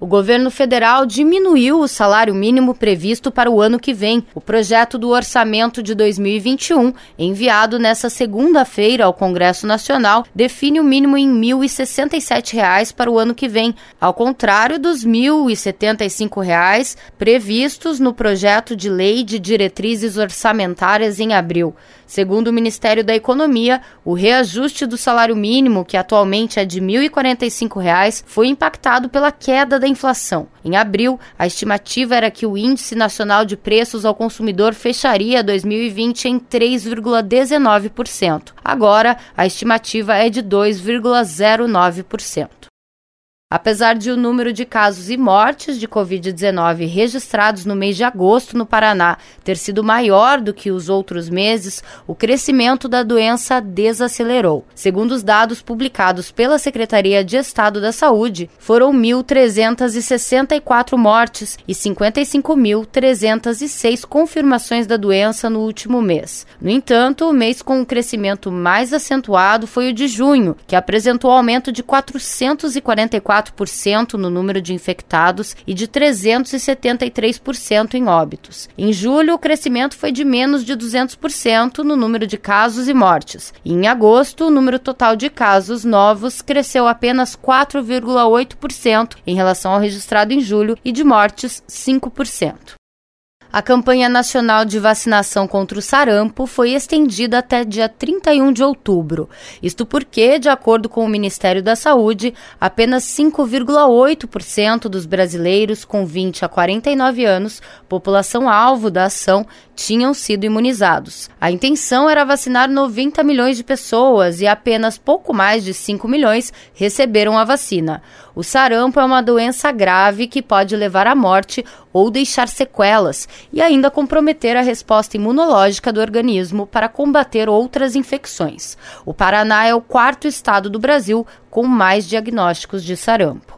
O governo federal diminuiu o salário mínimo previsto para o ano que vem. O projeto do orçamento de 2021, enviado nesta segunda-feira ao Congresso Nacional, define o mínimo em R$ 1.067 para o ano que vem, ao contrário dos R$ 1.075 previstos no projeto de lei de diretrizes orçamentárias em abril. Segundo o Ministério da Economia, o reajuste do salário mínimo, que atualmente é de R$ 1.045, foi impactado pela queda da inflação. Em abril, a estimativa era que o Índice Nacional de Preços ao Consumidor fecharia 2020 em 3,19%. Agora, a estimativa é de 2,09%. Apesar de o número de casos e mortes de Covid-19 registrados no mês de agosto no Paraná ter sido maior do que os outros meses, o crescimento da doença desacelerou. Segundo os dados publicados pela Secretaria de Estado da Saúde, foram 1.364 mortes e 55.306 confirmações da doença no último mês. No entanto, o mês com o crescimento mais acentuado foi o de junho, que apresentou aumento de 444% no número de infectados e de 373% em óbitos. Em julho, o crescimento foi de menos de 200% no número de casos e mortes. E em agosto, o número total de casos novos cresceu apenas 4,8% em relação ao registrado em julho e de mortes 5%. A campanha nacional de vacinação contra o sarampo foi estendida até dia 31 de outubro. Isto porque, de acordo com o Ministério da Saúde, apenas 5,8% dos brasileiros com 20 a 49 anos, população-alvo da ação, tinham sido imunizados. A intenção era vacinar 90 milhões de pessoas e apenas pouco mais de 5 milhões receberam a vacina. O sarampo é uma doença grave que pode levar à morte ou deixar sequelas e ainda comprometer a resposta imunológica do organismo para combater outras infecções. O Paraná é o quarto estado do Brasil com mais diagnósticos de sarampo.